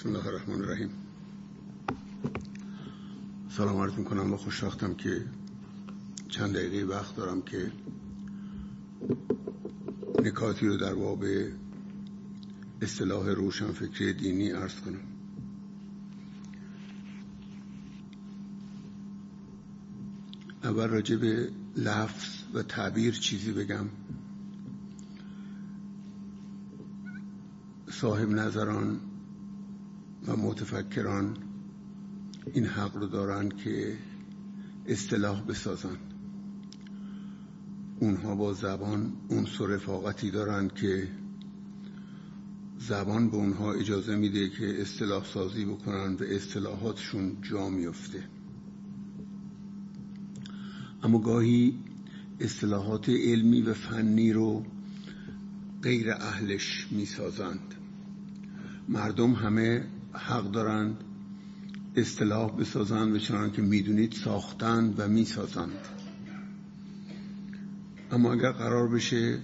بسم الله الرحمن الرحیم. سلام عرض میکنم و خوشوقتم که چند دقیقه وقت دارم که نکاتی رو در باب اصطلاح روشنفکری دینی عرض کنم. اول راجع به لفظ و تعبیر چیزی بگم. صاحب نظران و متفکران این حق رو دارن که اصطلاح بسازن. اونها با زبان انس و رفاقتی دارن که زبان به اونها اجازه میده که اصطلاح سازی بکنن و اصطلاحاتشون جا میفته. اما گاهی اصطلاحات علمی و فنی رو غیر اهلش میسازند. مردم همه حق دارند اصطلاح بسازند و چنان که میدونید ساختند و میسازند. اما اگر قرار بشه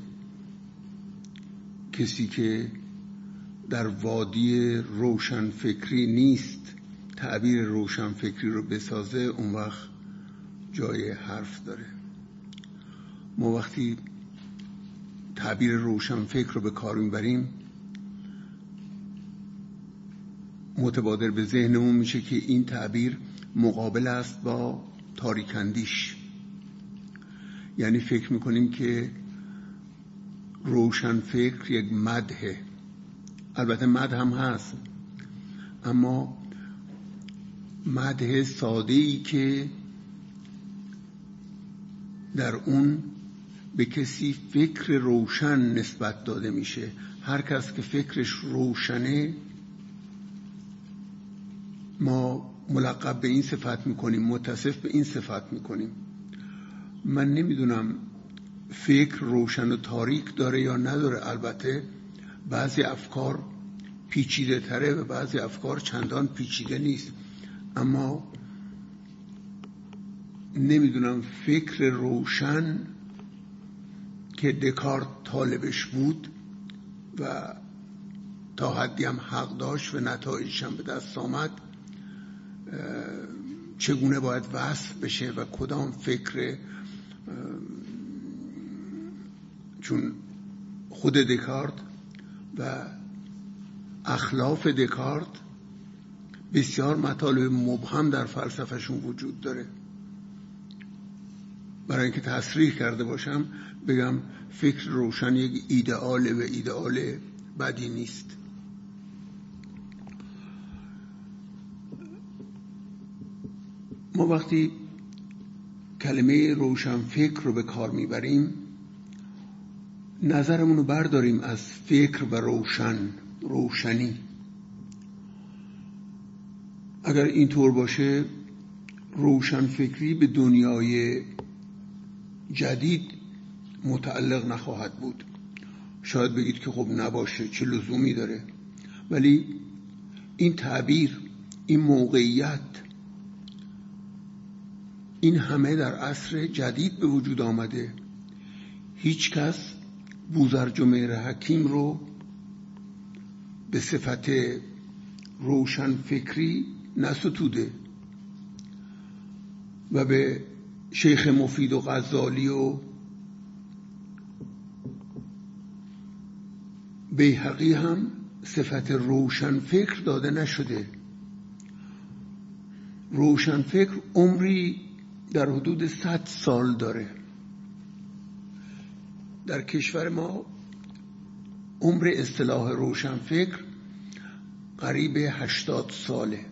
کسی که در وادی روشنفکری نیست تعبیر روشنفکری رو بسازه، اون وقت جای حرف داره. ما وقتی تعبیر روشنفکر رو به کار میبریم متبادر به ذهنمون میشه که این تعبیر مقابل است با تاریک‌اندیش. یعنی فکر میکنیم که روشنفکر یک مدحه. البته مدح هم هست، اما مدح ساده‌ای که در اون به کسی فکر روشن نسبت داده میشه. هر کس که فکرش روشنه ما ملقب به این صفت میکنیم، متصف به این صفت میکنیم. من نمیدونم فکر روشن و تاریک داره یا نداره. البته بعضی افکار پیچیده تره و بعضی افکار چندان پیچیده نیست. اما نمیدونم فکر روشن که دکارت طالبش بود و تا حدی هم حق داشت و نتایجش هم به دست آمد چگونه باید وصف بشه و کدام فکر، چون خود دکارت و اخلاف دکارت بسیار مطالب مبهم در فلسفهشون وجود داره. برای اینکه تصریح کرده باشم بگم فکر روشن یک ایدئاله و ایدئال بدی نیست. ما وقتی کلمه روشنفکر رو به کار میبریم نظرمون رو برداریم از فکر و روشنی. اگر اینطور باشه روشنفکری به دنیای جدید متعلق نخواهد بود. شاید بگید که خب نباشه، چه لزومی داره. ولی این تعبیر، این موقعیت، این همه در عصر جدید به وجود آمده. هیچ کس بوزرج و مهر حکیم رو به صفت روشنفکری نستوده و به شیخ مفید و غزالی و بیهقی هم صفت روشنفکر داده نشده. روشنفکر عمری در حدود 100 سال داره. در کشور ما عمر اصطلاح روشنفکر قریب 80 ساله.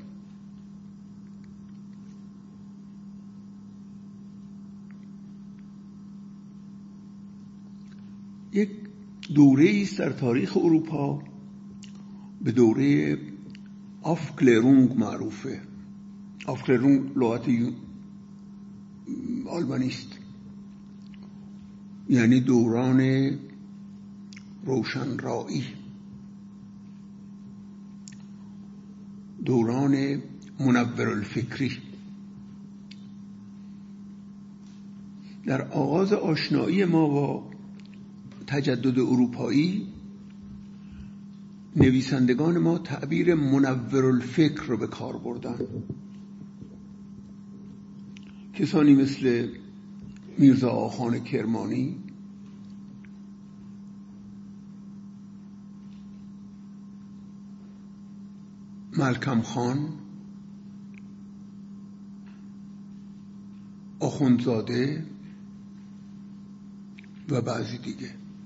یک دوره است در تاریخ اروپا به دوره آفکلرونگ معروفه. آفکلرونگ لغت آلمانی است، یعنی دوران روشنرایی، دوران منورالفکری. در آغاز آشنایی ما با تجدد اروپایی نویسندگان ما تعبیر منورالفکر رو به کار بردن. کسانی مثل میرزا آخان کرمانی، ملکم خان، آخوندزاده و بعضی دیگه.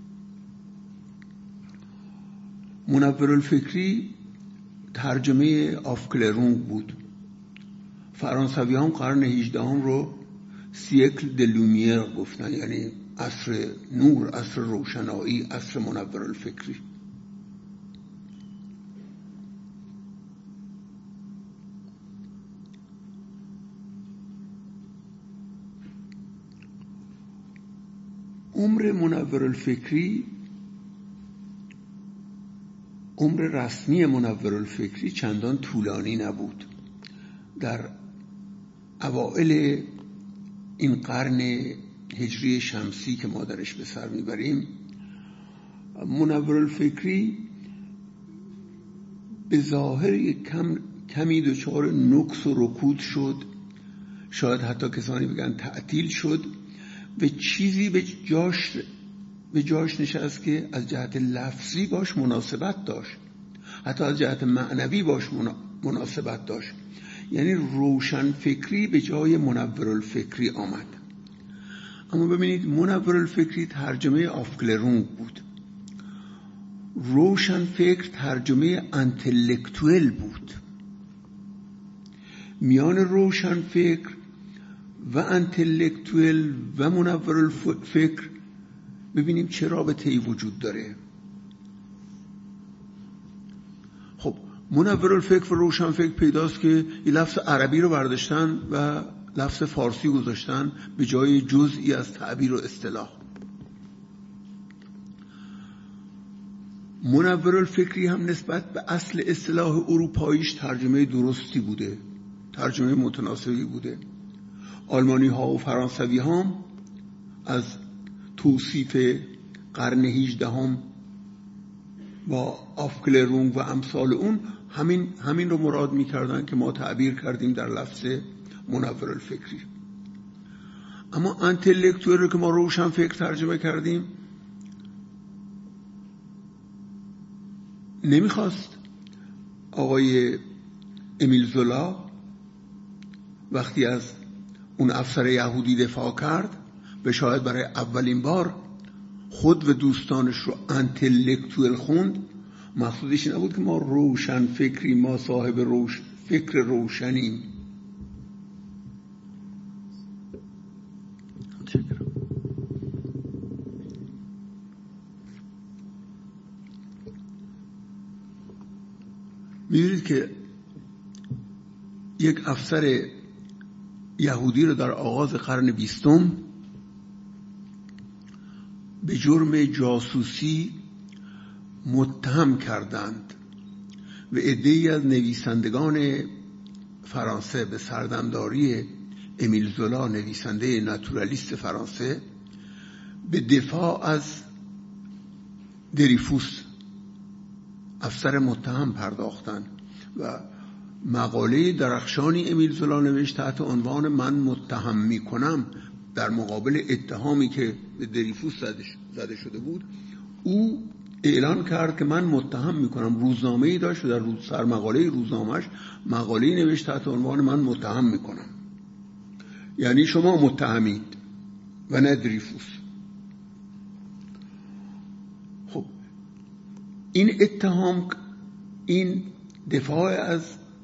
منورالفکری ترجمه آفکلرونگ بود. فرانسوی هم قرن 18 رو سیکل د لومیر گفتن، یعنی عصر نور، عصر روشنایی، عصر منورالفکری. عمر منورالفکری، عمر رسمی منورالفکری چندان طولانی نبود. در اوائل این قرن هجری شمسی که ما درش به سر میبریم، منورالفکری به ظاهر کمی دچار نقص و رکود شد، شاید حتی کسانی بگن تعطیل شد و چیزی به جاش نشست که از جهت لفظی باش مناسبت داشت، حتی از جهت معنوی باش مناسبت داشت. یعنی روشن فکری به جای منورالفکری آمد. اما ببینید، منورالفکری ترجمه آفکلرونگ بود، روشن فکر ترجمه انتلکتوئل بود. میان روشن فکر و انتلکتوئل و منورالفکر ببینیم چه رابطه‌ای وجود داره. خب منورالفکر و روشن فکر پیداست که این لفظ عربی رو برداشتن و لفظ فارسی گذاشتن به جای جزئی از تعبیر و اصطلاح. منورالفکری هم نسبت به اصل اصطلاح اروپاییش ترجمه درستی بوده، ترجمه متناسبی بوده. آلمانی ها و فرانسوی ها از توصیف قرن 18 با آفکلرونگ و امثال اون همین رو مراد می‌کردن که ما تعبیر کردیم در لفظ منورالفکری. اما انتلکتوئل رو که ما روشن فکر ترجمه کردیم، نمیخواست آقای امیل زولا وقتی از اون افسر یهودی دفاع کرد و شاید برای اولین بار خود و دوستانش رو انتلکتوئل خوند، مقصودش نبود که ما روشن فکری، ما صاحب فکر روشنیم. می‌دونید که یک افسر یهودی رو در آغاز قرن 20 به جرم جاسوسی متهم کردند و عده‌ای از نویسندگان فرانسه به سردمداری امیل زولا، نویسنده ناتورالیست فرانسه، به دفاع از دریفوس، افسر متهم، پرداختند و مقاله درخشانی امیل زولا نوشت تحت عنوان من متهم میکنم در مقابل اتهامی که به دریفوس زده شده بود. او اعلان کرد که من متهم میکنم. روزنامه‌ای داشت و در سرمقاله روزنامه‌اش مقاله‌ای نوشت تحت عنوان من متهم میکنم، یعنی شما متهمید و نه دریفوس. خب این اتهام، این دفاع از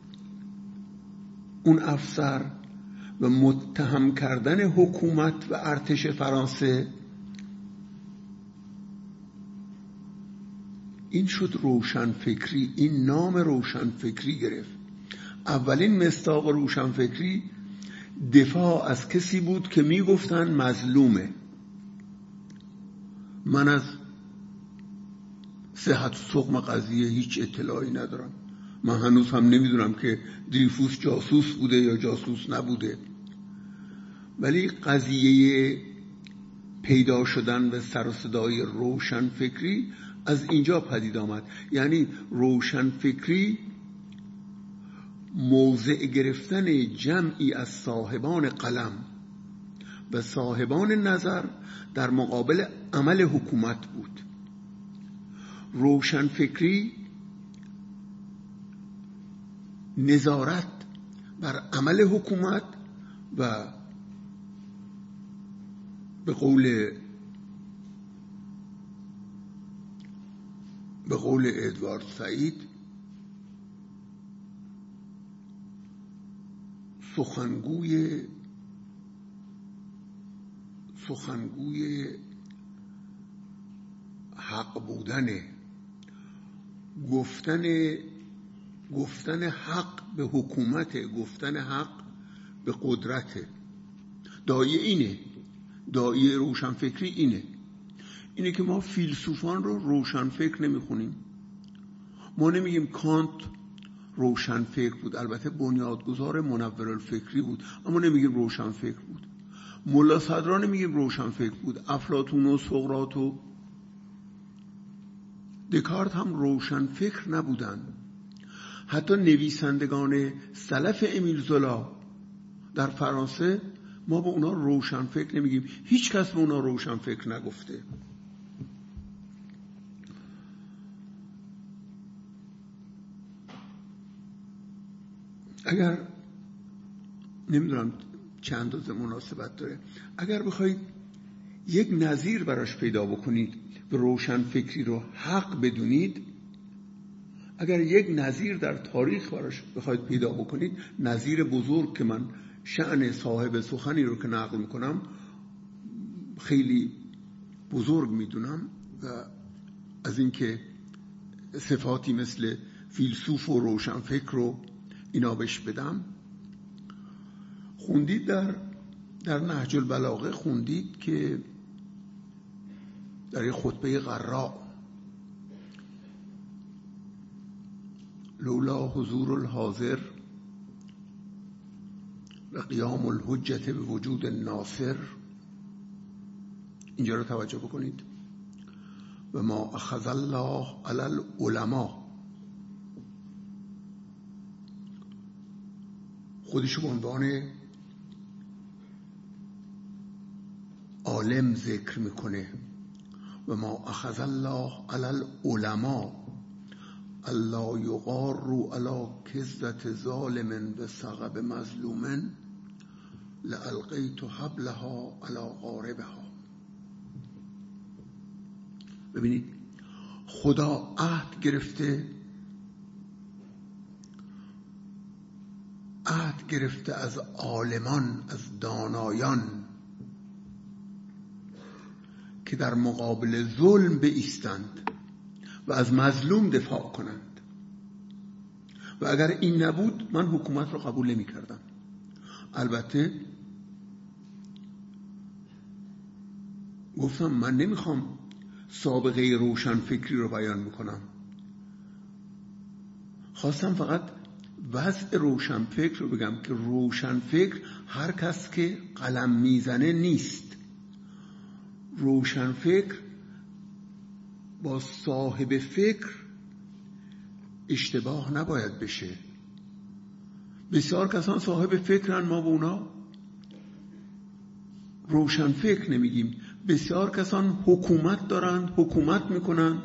اون افسر و متهم کردن حکومت و ارتش فرانسه، این شد روشنفکری. این نام روشنفکری گرفت. اولین مصداق روشنفکری دفاع از کسی بود که میگفتن مظلومه. من از صحت و سقم قضیه هیچ اطلاعی ندارم. من هنوز هم نمیدونم که دریفوس جاسوس بوده یا جاسوس نبوده، ولی قضیه پیدا شدن و سر و صدای روشن فکری از اینجا پدید آمد. یعنی روشنفکری موضع گرفتن جمعی از صاحبان قلم و صاحبان نظر در مقابل عمل حکومت بود. روشنفکری نظارت بر عمل حکومت و به قول ادوارد سعید سخنگوی حق بودن، گفتن حق به حکومت، گفتن حق به قدرت. داعیه روشنفکری اینه که ما فیلسوفان رو روشنفکر نمیخونیم. ما نمیگیم کانت روشنفکر بود، البته بنیادگذار منورالفکری بود، اما نمیگیم روشنفکر بود. ملا صدرا نمیگیم روشنفکر بود. افلاطون و سقراط و دکارت هم روشنفکر نبودند. حتی نویسندگان سلف امیل زولا در فرانسه ما به اونا روشنفکر نمیگیم. هیچ کس به اونا روشنفکر نگفته. اگر نمیدونم چند اندازه مناسبت داره، اگر بخواید یک نظیر براش پیدا بکنید به روشنفکری رو حق بدونید، اگر یک نظیر در تاریخ براش بخواید پیدا بکنید، نظیر بزرگ که من شأن صاحب سخنی رو که نقل میکنم خیلی بزرگ میدونم و از اینکه صفاتی مثل فیلسوف و روشنفکر رو اینا بهش بدم، خوندید در نهج البلاغه، خوندید که در خطبه قراء لولا حضور الحاضر و قیام الحجت به وجود الناصر، اینجا رو توجه بکنید، و ما اخذ الله علی العلماء، خودشو به عنوان عالم ذکر میکنه. و ما اخذ الله علی العلماء الا یغاروا علی کذبة ظالم و ثغب مظلوم لالقیت حبلها علی غاربها. ببینید خدا عهد گرفته از عالمان، از دانایان که در مقابل ظلم بایستند و از مظلوم دفاع کنند. و اگر این نبود من حکومت رو قبول نمی کردم. البته گفتم من نمیخوام سابقه روشنفکری رو بیان میکنم، خواستم فقط وضع روشنفکر رو بگم که روشنفکر هر کس که قلم میزنه نیست. روشنفکر با صاحب فکر اشتباه نباید بشه. بسیار کسان صاحب فکرن، ما به اونا روشنفکر نمیگیم. بسیار کسان حکومت دارند، حکومت میکنند،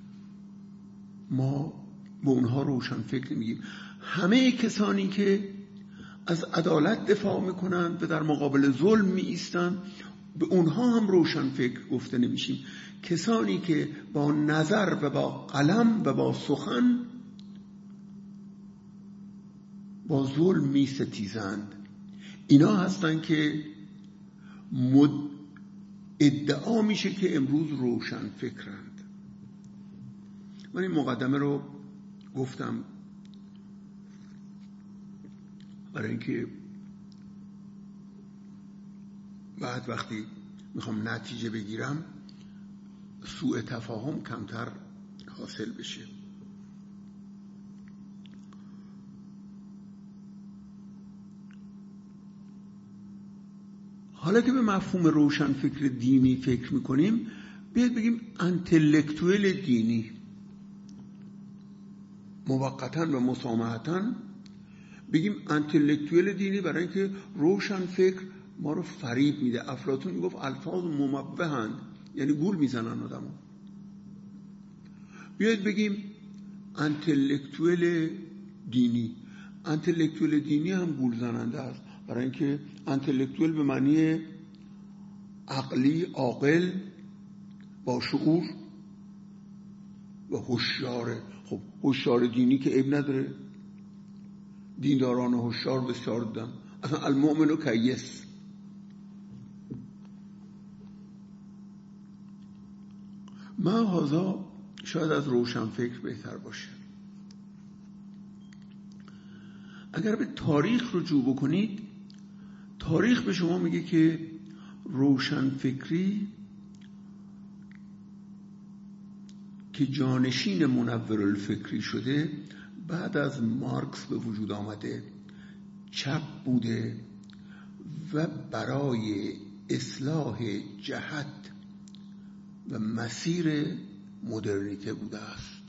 ما به اونها روشنفکر نمیگیم. همه کسانی که از عدالت دفاع میکنند و در مقابل ظلم میایستند به اونها هم روشنفکر گفته نمیشیم. کسانی که با نظر و با قلم و با سخن با ظلم میستیزند، اینا هستن که ادعا میشه که امروز روشنفکرند. من این مقدمه رو گفتم برای اینکه بعد وقتی میخوام نتیجه بگیرم سوء تفاهم کمتر حاصل بشه. حالا که به مفهوم روشنفکر دینی فکر میکنیم، بیاید بگیم انتلکتوئل دینی موقتاً و مسامحتاً بگیم انتلکتوئل دینی، برای اینکه روشن فکر ما رو فریب میده. افلاطون میگفت الفاظ مموهند، یعنی گول میزنن آدمو. بیاید بگیم انتلکتوئل دینی. انتلکتوئل دینی هم گول زننده است، برای اینکه انتلکتوئل به معنی عقلی، عاقل، با شعور و هوشیاره. خب هوشیار دینی که عیب نداره، دینداران هوشیار بسیار دیدم. اصلا المؤمن کیس. ما هذا شاید از روشن فکر بهتر باشه. اگر به تاریخ رجوع بکنید، تاریخ به شما میگه که روشن فکری که جانشین منورالفکری شده بعد از مارکس به وجود آمده، چپ بوده و برای اصلاح جهت و مسیر مدرنیته بوده است.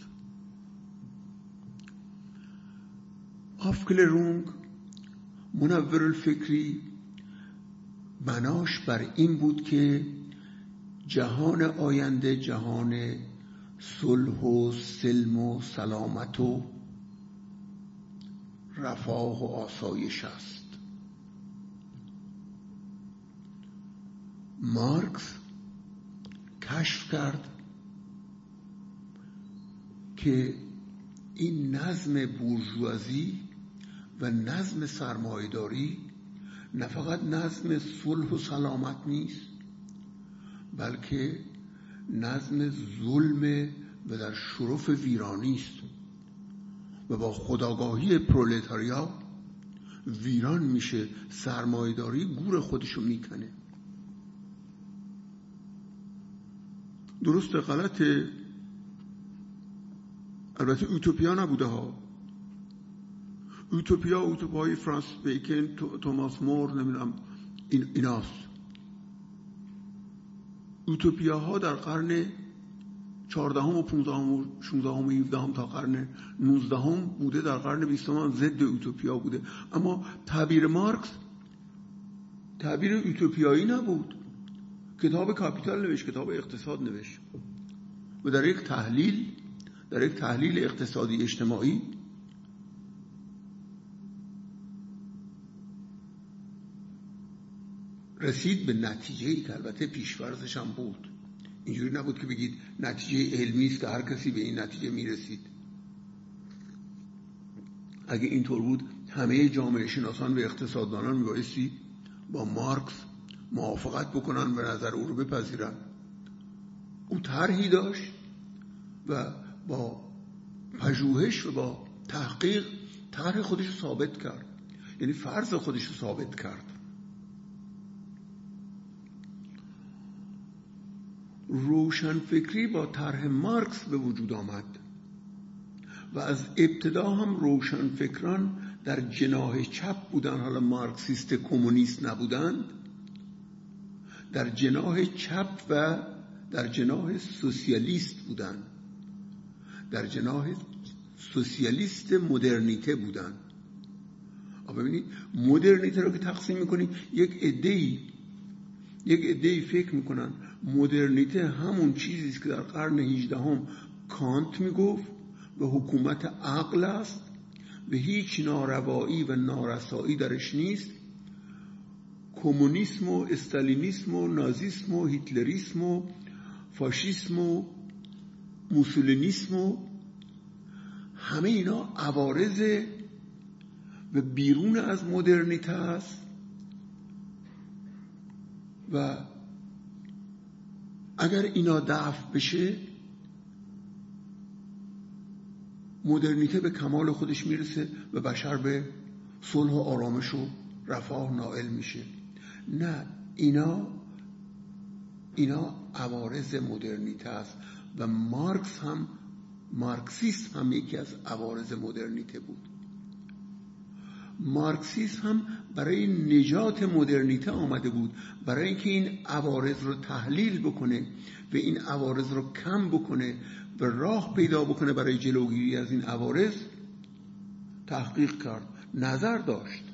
آفکلرونگ منورالفکری بناش بر این بود که جهان آینده جهان صلح و سلم و سلامت و رفاه و آسایش است. مارکس کشف کرد که این نظم بورژوازی و نظم سرمایه‌داری نه فقط نظم صلح و سلامت نیست، بلکه نظم ظلم و در شرف ویرانی است و با خودآگاهی پرولتاریا ویران میشه. سرمایه‌داری گور خودشو میکنه. درسته غلطه، البته اوتوپیا نبوده ها. اوتوپیای فرانس بیکن، توماس مور، نمیدونم ایناست. اوتوپیاها در قرن 14 و 15 و 16 و 17 تا قرن 19 بوده، در قرن 20 هم ضد اوتوپیا بوده. اما تعبیر مارکس تعبیر اوتوپیایی نبود. کتاب کاپیتال نوشت، کتاب اقتصاد نوشت و در یک تحلیل اقتصادی اجتماعی رسید به نتیجه‌ای که البته پیش‌فرضش هم بود. اینجوری نبود که بگید نتیجه علمی است که هر کسی به این نتیجه میرسید. اگه اینطور بود همه جامعه شناسان و اقتصاددانان میبایستی با مارکس موافقت بکنن و نظر او رو بپذیرن. او طرحی داشت و با پژوهش و با تحقیق طرح خودش رو ثابت کرد، یعنی فرض خودش رو ثابت کرد. روشن فکری با طرح مارکس به وجود آمد و از ابتدا هم روشن فکران در جناح چپ بودن. حالا مارکسیست کمونیست نبودند، در جناح چپ و در جناح سوسیالیست بودند، در جناح سوسیالیست مدرنیته بودند. ببینید مدرنیته رو که تقسیم میکنید، یک عده‌ای فکر میکنن مدرنیته همون چیزی است که در قرن 18 کانت میگفت و حکومت عقل است و هیچ ناروایی و نارسایی درش نیست. کمونیسم و استالینیسم و نازیسم و هیتلریسم و فاشیسم و موسولینیسم و همه اینا عوارض و بیرون از مدرنیته است و اگر اینا دفع بشه مدرنیته به کمال خودش میرسه و بشر به صلح و آرامش و رفاه نائل میشه. نه، اینا عوارض مدرنیته است و مارکسیسم هم یکی از عوارض مدرنیته بود. مارکسیسم هم برای نجات مدرنیته آمده بود، برای اینکه این عوارض رو تحلیل بکنه و این عوارض رو کم بکنه و راه پیدا بکنه برای جلوگیری از این عوارض تحقیق کرد، نظر داشت.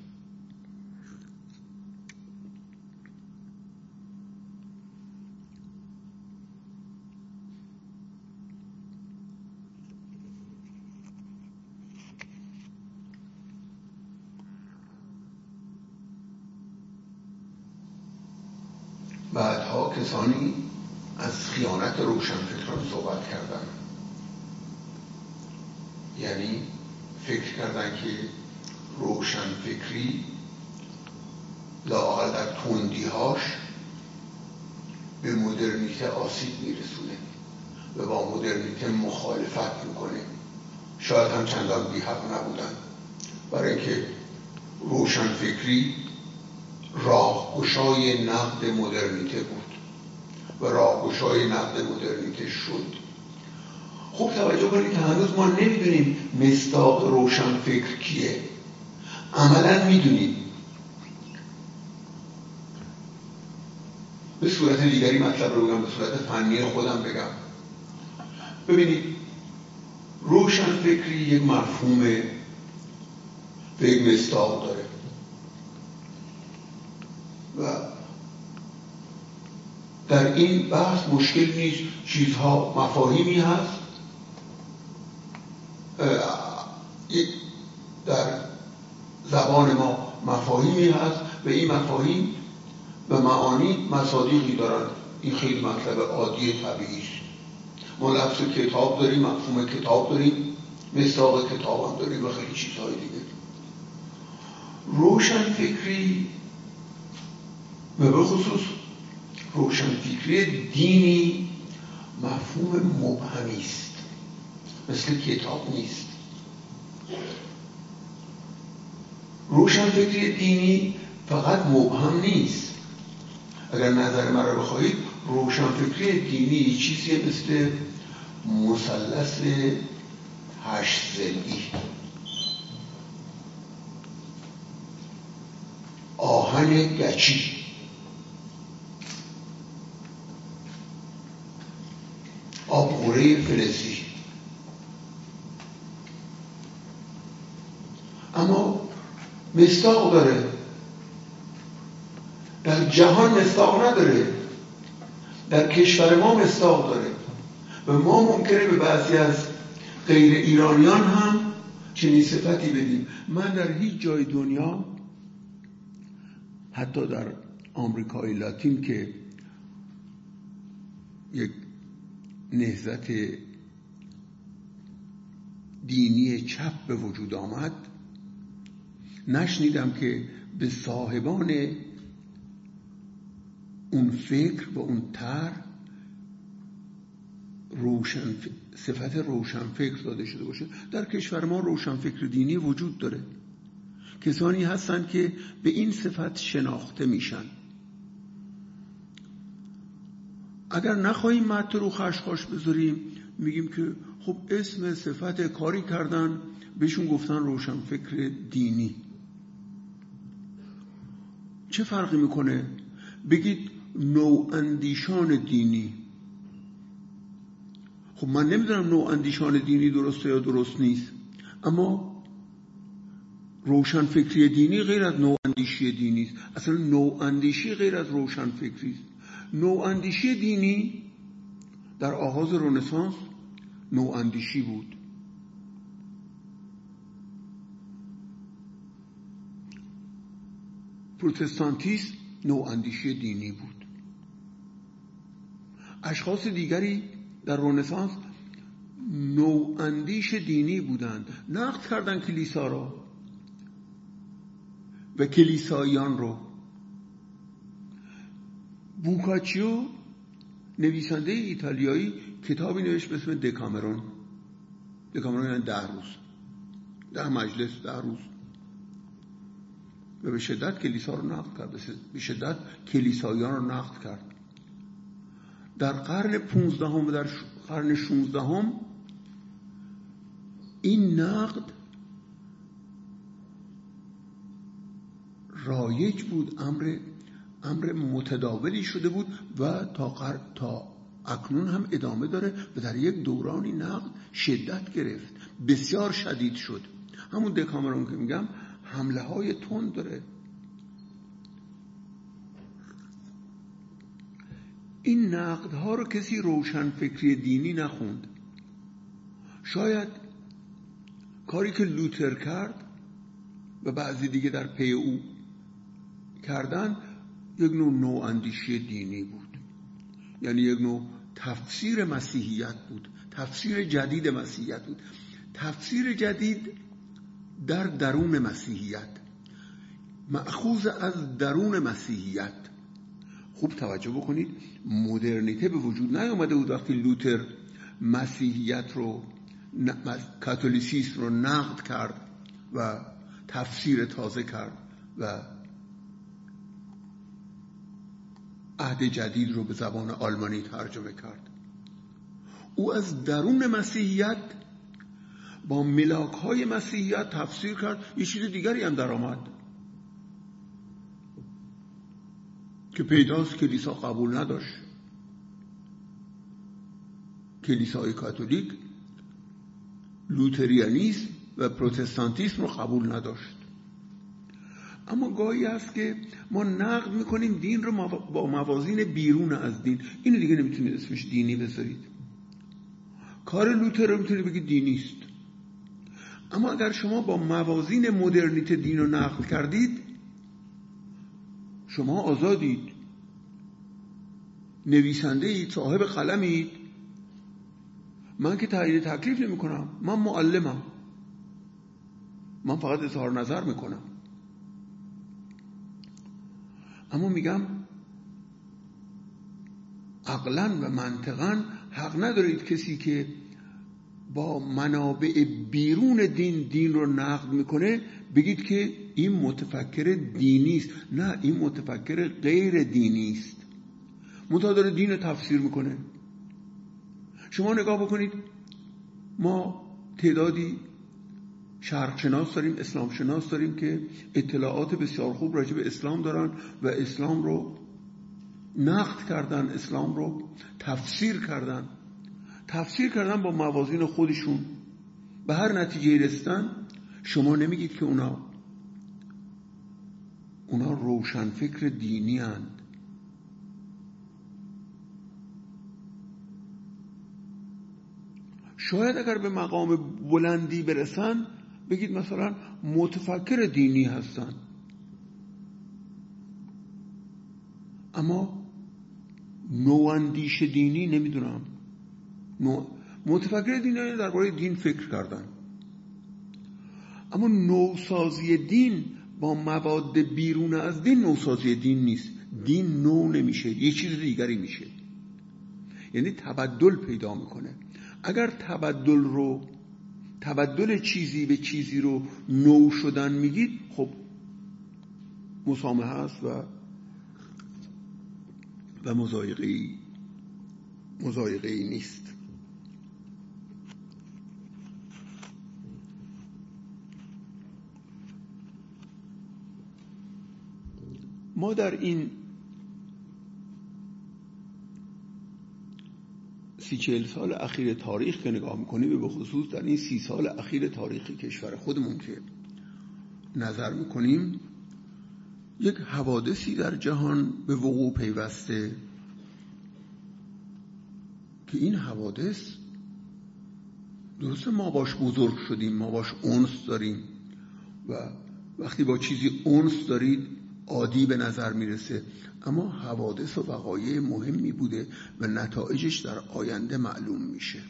بعدها کسانی از خیانت روشنفکران صحبت کردن، یعنی فکر کردن که روشنفکری لااقل در تندی‌هاش به مدرنیته آسیب میرسونه و با مدرنیته مخالفت میکنه. شاید هم چندان بی‌حق نبودن، برای اینکه روشنفکری راهگشای نقد مدرنیته بود و راهگشای نقد مدرنیته شد. خوب توجه کنید که هنوز ما نمیدونیم مصداق روشنفکر کیه. عملا میدونیم. به صورت دیگری مطلب رو بگم، به صورت فنی خودم بگم. ببینید، روشنفکری یک مفهوم و یک مصداق داره و در این بحث مشکل نیست. چیزها مفاهیمی هست، در زبان ما مفاهیمی هست و این مفاهیم و معانی مصادیقی دارن. این خیلی مطلب عادی طبیعی است. ما لفظ کتاب داریم، مفهوم کتاب داریم، مصداق کتاب هم داریم و خیلی چیزهای دیگه. روشنفکری و به خصوص روشنفکری دینی مفهوم مبهمی است، مثل کتاب نیست. روشنفکری دینی فقط مبهم نیست. اگر نظر من رو بخواهید، روشنفکری دینی چیزی مثل مثلث 8 ضلعی، آهن گچی، آبغوره فلزی. اما مصداق داره، در جهان مصداق نداره، در کشور ما مصداق داره و ما ممکنه به بعضی از غیر ایرانیان هم چنین صفتی بدیم. من در هیچ جای دنیا، حتی در آمریکای لاتین که یک نهضت دینی چپ به وجود آمد، نشنیدم که به صاحبان اون فکر و اون طرح صفت روشنفکر داده شده باشه. در کشور ما روشنفکر دینی وجود داره، کسانی هستن که به این صفت شناخته میشن. اگر نخواهیم متن رو خشخاش بذاریم، میگیم که خب اسم صفت کاری کردن، بهشون گفتن روشنفکر دینی. چه فرقی میکنه؟ بگید نواندیشان دینی. خب من نمیدونم نواندیشان دینی درسته یا درست نیست، اما روشنفکری دینی غیر از نواندیشی دینی است. اصلا نواندیشی غیر از روشنفکری است. نواندیشی دینی در آغاز رنسانس نواندیشی بود. پروتستانتیسم نواندیشی دینی بود. اشخاص دیگری در رنسانس نواندیش دینی بودند، نقد کردند کلیسا را و کلیساییان رو. بوکاچیو نویسنده ایتالیایی کتابی نوشت به اسم دکامرون. دکامرون یعنی 10 روز، 10 مجلس، 10 روز، و به شدت کلیسا رو نقد کرد، به شدت کلیساییان رو نقد کرد. در قرن 15 و در قرن 16 این نقد رایج بود، امر متداولی شده بود و تا اکنون هم ادامه داره و در یک دورانی نقد شدت گرفت، بسیار شدید شد. همون دکامرون که میگم حمله های تند داره. این نقدها رو کسی روشن فکری دینی نخوند. شاید کاری که لوتر کرد و بعضی دیگه در پی او کردن یک نوع نواندیشی دینی بود، یعنی یک نوع تفسیر مسیحیت بود، تفسیر جدید مسیحیت بود، تفسیر جدید در درون مسیحیت، مأخوذ از درون مسیحیت. خوب توجه بکنید، مدرنیته به وجود نیامده بود وقتی لوتر مسیحیت رو، کاتولیسیسم رو نقد کرد و تفسیر تازه کرد و عهد جدید رو به زبان آلمانی ترجمه کرد. او از درون مسیحیت با ملاک‌های مسیحیت تفسیر کرد، یه چیز دیگری هم در آمد که پیداست کلیسا قبول نداشت. کلیسای کاتولیک لوتریانیسم و پروتستانتیسم رو قبول نداشت. اما گاهی هست که ما نقد میکنیم دین رو با موازین بیرون از دین. اینو دیگه نمیتونید اسمش دینی بذارید. کار لوتر رو میتونید بگید دینیست. اما اگر شما با موازین مدرنیته دین رو نقد کردید، شما آزادید، نویسنده اید، صاحب قلمید. من که تعیین تکلیف نمی کنم، من معلمم، من فقط اظهار نظر میکنم. اما میگم عقلاً و منطقاً حق ندارید کسی که با منابع بیرون دین رو نقد میکنه بگید که این متفکر دینی است. نه، این متفکر غیر دینی است، منتها داره دین رو تفسیر میکنه. شما نگاه بکنید، ما تعدادی شرق شناس داریم، اسلام شناس داریم که اطلاعات بسیار خوب راجع به اسلام دارن و اسلام رو نقد کردن، اسلام رو تفسیر کردن با موازین خودشون، به هر نتیجه رسیدن. شما نمیگید که اونا روشن فکر دینی اند. شاید اگر به مقام بلندی برسن بگید مثلا متفکر دینی هستن، اما نواندیش دینی نمیدونم. متفکر دینی درباره دین فکر کردن، اما نوسازی دین با مواد بیرون از دین نوسازی دین نیست. دین نو نمیشه، یه چیز دیگری میشه، یعنی تبدل پیدا میکنه. اگر تبدل چیزی به چیزی رو نو شدن میگید، خب مسامحه است و مضایقه‌ای نیست. ما در این 30-40 سال اخیر تاریخ که نگاه میکنیم، به خصوص در این 30 سال اخیر تاریخ کشور خودمون که نظر میکنیم، یک حوادثی در جهان به وقوع پیوسته که این حوادث درسته ما باش بزرگ شدیم، ما باش انس داریم و وقتی با چیزی انس دارید عادی به نظر میرسه، اما حوادث و وقایع مهمی بوده و نتایجش در آینده معلوم میشه.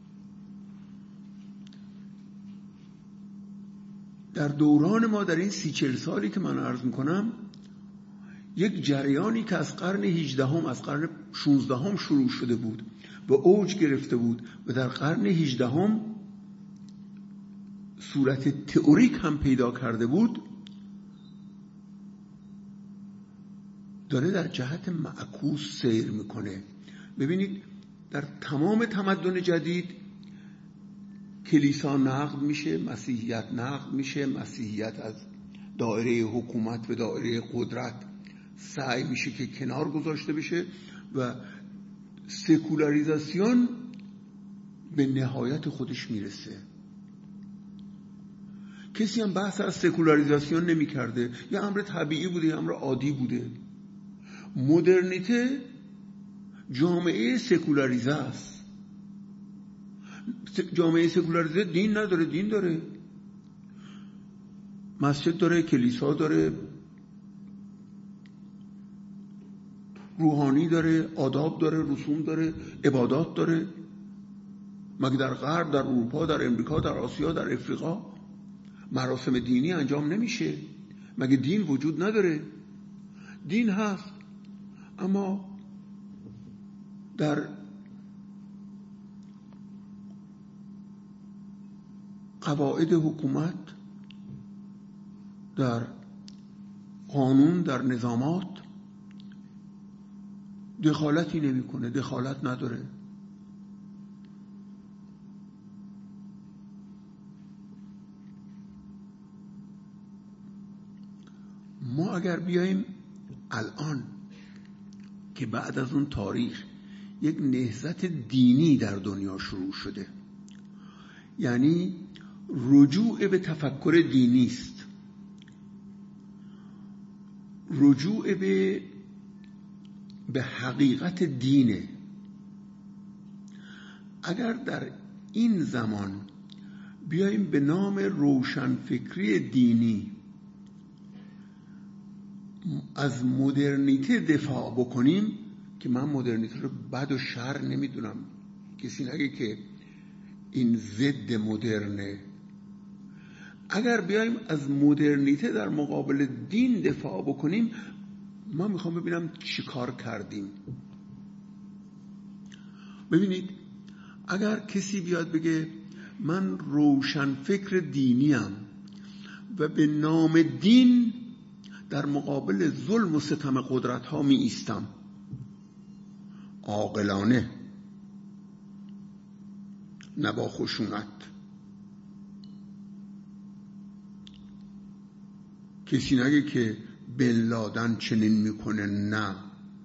در دوران ما، در این 30-40 سالی که من عرض میکنم، یک جریانی که از قرن 18 از قرن 16 شروع شده بود و اوج گرفته بود و در قرن 18 صورت تئوریک هم پیدا کرده بود، داره در جهت معکوس سیر میکنه. ببینید در تمام تمدن جدید کلیسا نقد میشه، مسیحیت نقد میشه، مسیحیت از دایره حکومت و دایره قدرت سعی میشه که کنار گذاشته بشه و سکولاریزاسیون به نهایت خودش میرسه. کسی هم بحث از سکولاریزاسیون نمی کرده، یه امر طبیعی بوده، یه امر عادی بوده. مدرنیته جامعه سکولاریزه است. جامعه سکولاریزه دین نداره، دین داره، مسجد داره، کلیسا داره، روحانی داره، آداب داره، رسوم داره، عبادات داره. مگه در غرب، در اروپا، در امریکا، در آسیا، در افریقا مراسم دینی انجام نمیشه؟ مگه دین وجود نداره؟ دین هست، اما در قواعد حکومت، در قانون، در نظامات دخالتی نمیکنه، دخالت نداره. ما اگر بیاییم الان که بعد از اون تاریخ یک نهضت دینی در دنیا شروع شده، یعنی رجوع به تفکر دینی است، رجوع به حقیقت دینه. اگر در این زمان بیاییم به نام روشنفکری دینی از مدرنیته دفاع بکنیم، که من مدرنیته رو بد و شر نمیدونم، کسی نگه که این ضد مدرنه. اگر بیایم از مدرنیته در مقابل دین دفاع بکنیم، من میخوام ببینم چی کار کردیم. ببینید، اگر کسی بیاد بگه من روشنفکر دینیم و به نام دین در مقابل ظلم و ستم قدرت ها می ایستم، عاقلانه، نه با خشونت. کسی نگه که بن لادن چنین میکنه، نه،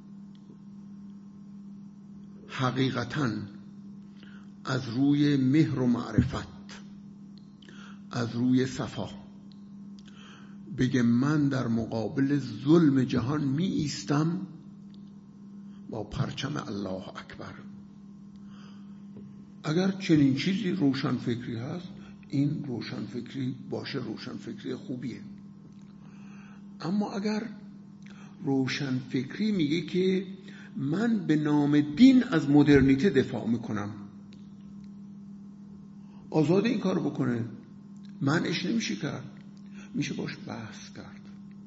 حقیقتاً از روی مهر و معرفت، از روی صفا بگه من در مقابل ظلم جهان می ایستم با پرچم الله اکبر. اگر چنین چیزی روشنفکری هست، این روشنفکری باشه، روشنفکری خوبیه. اما اگر روشنفکری میگه که من به نام دین از مدرنیته دفاع میکنم، آزاده این کار بکنه، منعش نمیشه کرد، میشه باش بحث کرد.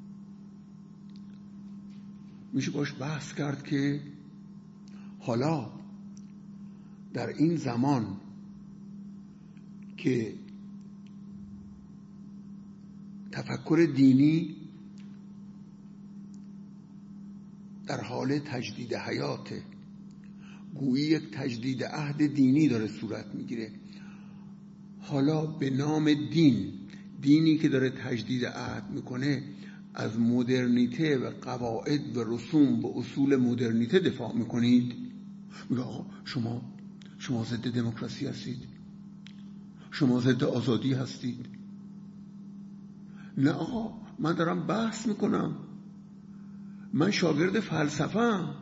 میشه باش بحث کرد که حالا در این زمان که تفکر دینی در حال تجدید حیاته، گویی یک تجدید عهد دینی داره صورت میگیره، حالا به نام دینی که داره تجدید عهد میکنه از مدرنیته و قواعد و رسوم و اصول مدرنیته دفاع میکنید. میگه آقا شما ضد دموکراسی هستید، شما ضد آزادی هستید. نه آقا، من دارم بحث میکنم، من شاگرد فلسفه‌ام.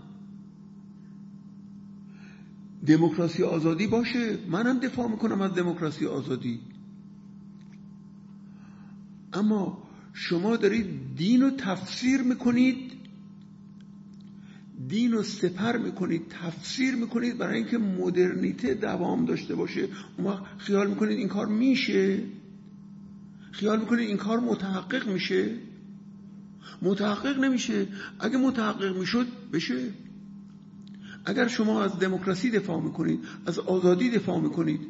دموکراسی آزادی باشه، منم دفاع میکنم از دموکراسی آزادی. اما شما دارید دین رو تفسیر میکنید، دین رو سپر میکنید، تفسیر میکنید برای اینکه مدرنیته دوام داشته باشه. اون وقت خیال میکنید این کار میشه، خیال میکنید این کار متحقق میشه. متحقق نمیشه. اگه متحقق میشد بشه. اگر شما از دموکراسی دفاع میکنید، از آزادی دفاع میکنید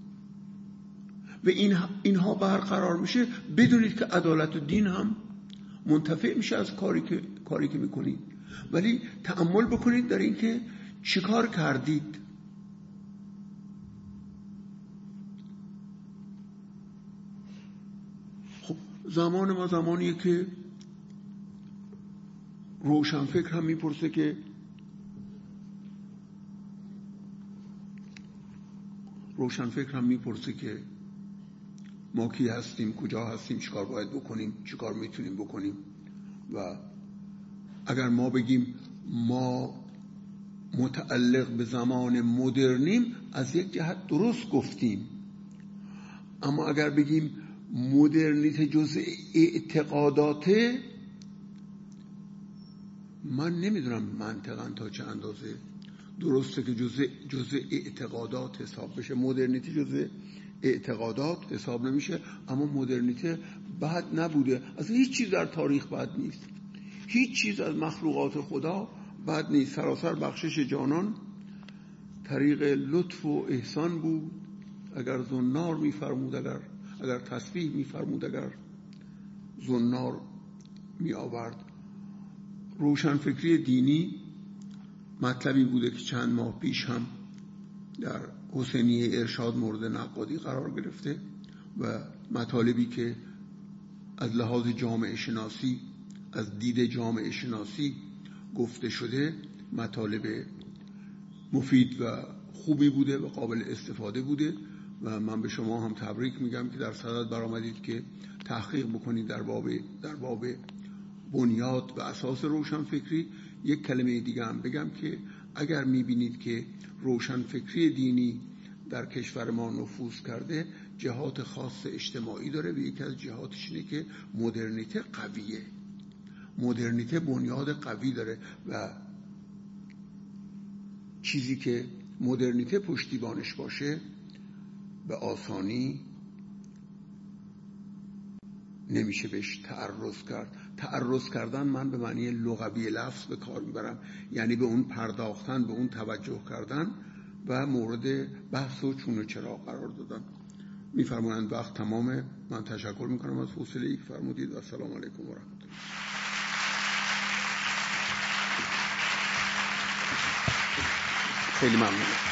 و اینها برقرار میشه، بدونید که عدالت و دین هم منتفع میشه از کاری که میکنید. ولی تأمل بکنید در این که چی کار کردید. خب زمان ما زمانیه که روشنفکر هم میپرسه که ما کی هستیم، کجا هستیم، چیکار باید بکنیم، چیکار میتونیم بکنیم. و اگر ما بگیم ما متعلق به زمان مدرنیم، از یک جهت درست گفتیم، اما اگر بگیم مدرنیته جزء اعتقاداته، من نمیدونم منطقاً تا چه اندازه درسته که جزء اعتقادات حساب بشه. مدرنیته جزء اعتقادات حساب نمیشه، اما مدرنیته بد نبوده. از هیچ چیز در تاریخ بد نیست، هیچ چیز از مخلوقات خدا بد نیست. سراسر بخشش جانان طریق لطف و احسان بود. اگر زنار میفرمود، اگر تسبیح میفرمود، اگر زنار می آورد. روشنفکری دینی مطلبی بوده که چند ماه پیش هم در حسینیه ارشاد مورد نقادی قرار گرفته و مطالبی که از لحاظ جامعه شناسی، از دید جامعه شناسی گفته شده، مطالب مفید و خوبی بوده و قابل استفاده بوده و من به شما هم تبریک میگم که در صدد برآمدید که تحقیق بکنید در باب بنیاد و اساس روشنفکری. یک کلمه دیگه هم بگم که اگر میبینید که روشنفکری دینی در کشور ما نفوذ کرده، جهات خاص اجتماعی داره و یکی از جهاتش اینه که مدرنیته قویه، مدرنیته بنیاد قوی داره و چیزی که مدرنیته پشتیبانش باشه به آسانی نمیشه بهش تعرض کرد. تعرض کردن من به معنی لغوی لفظ به کار میبرم، یعنی به اون پرداختن، به اون توجه کردن و مورد بحث و چون و چرا قرار دادن. میفرمایند وقت تمامه. من تشکر میکنم از حوصله‌ای که فرمودید و السلام علیکم و رحمت الله. خیلی ممنونم.